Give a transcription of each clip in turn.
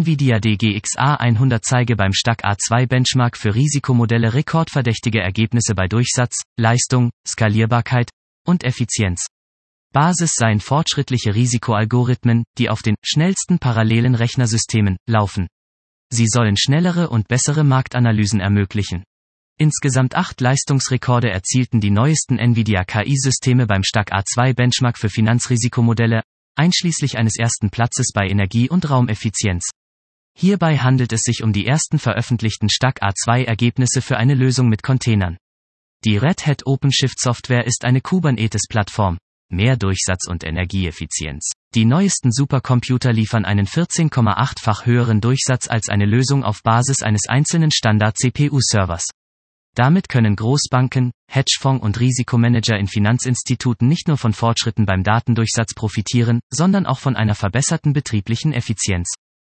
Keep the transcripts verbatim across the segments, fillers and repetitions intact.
Nvidia D G X A hundert zeige beim STACK A zwei Benchmark für Risikomodelle rekordverdächtige Ergebnisse bei Durchsatz, Leistung, Skalierbarkeit und Effizienz. Basis seien fortschrittliche Risikoalgorithmen, die auf den schnellsten parallelen Rechnersystemen laufen. Sie sollen schnellere und bessere Marktanalysen ermöglichen. Insgesamt acht Leistungsrekorde erzielten die neuesten Nvidia K I-Systeme beim STACK A zwei Benchmark für Finanzrisikomodelle, einschließlich eines ersten Platzes bei Energie- und Raumeffizienz. Hierbei handelt es sich um die ersten veröffentlichten STACK A zwei Ergebnisse für eine Lösung mit Containern. Die Red Hat OpenShift Software ist eine Kubernetes-Plattform. Mehr Durchsatz und Energieeffizienz. Die neuesten Supercomputer liefern einen vierzehn Komma acht-fach höheren Durchsatz als eine Lösung auf Basis eines einzelnen Standard-C P U-Servers. Damit können Großbanken, Hedgefonds und Risikomanager in Finanzinstituten nicht nur von Fortschritten beim Datendurchsatz profitieren, sondern auch von einer verbesserten betrieblichen Effizienz.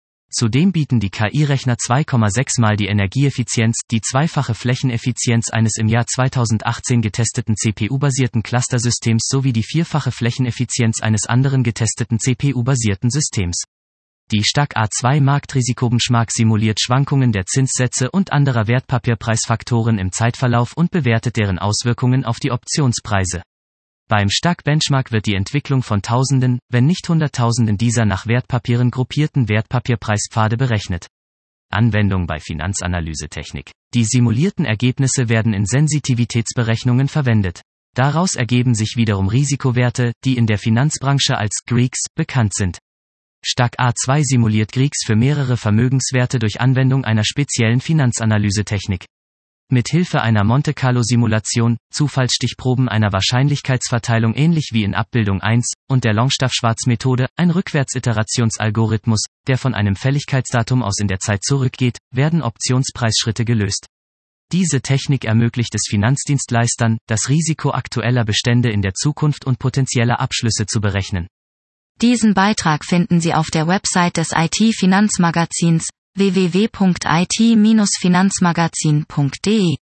Zudem bieten die K I-Rechner zwei Komma sechs Mal die Energieeffizienz, die zweifache Flächeneffizienz eines im Jahr zweitausendachtzehn getesteten C P U-basierten Clustersystems sowie die vierfache Flächeneffizienz eines anderen getesteten C P U-basierten Systems. Die STACK A zwei Marktrisikobenchmark simuliert Schwankungen der Zinssätze und anderer Wertpapierpreisfaktoren im Zeitverlauf und bewertet deren Auswirkungen auf die Optionspreise. Beim STACK Benchmark wird die Entwicklung von Tausenden, wenn nicht Hunderttausenden dieser nach Wertpapieren gruppierten Wertpapierpreispfade berechnet. Anwendung bei Finanzanalysetechnik. Die simulierten Ergebnisse werden in Sensitivitätsberechnungen verwendet. Daraus ergeben sich wiederum Risikowerte, die in der Finanzbranche als Greeks bekannt sind. STACK A zwei simuliert Greeks für mehrere Vermögenswerte durch Anwendung einer speziellen Finanzanalysetechnik. Mit Hilfe einer Monte-Carlo-Simulation, Zufallsstichproben einer Wahrscheinlichkeitsverteilung ähnlich wie in Abbildung eins, und der Longstaff-Schwarz-Methode, ein Rückwärtiterationsalgorithmus, der von einem Fälligkeitsdatum aus in der Zeit zurückgeht, werden Optionspreisschritte gelöst. Diese Technik ermöglicht es Finanzdienstleistern, das Risiko aktueller Bestände in der Zukunft und potenzieller Abschlüsse zu berechnen. Diesen Beitrag finden Sie auf der Website des I T-Finanzmagazins w w w punkt i t Bindestrich finanzmagazin punkt d e.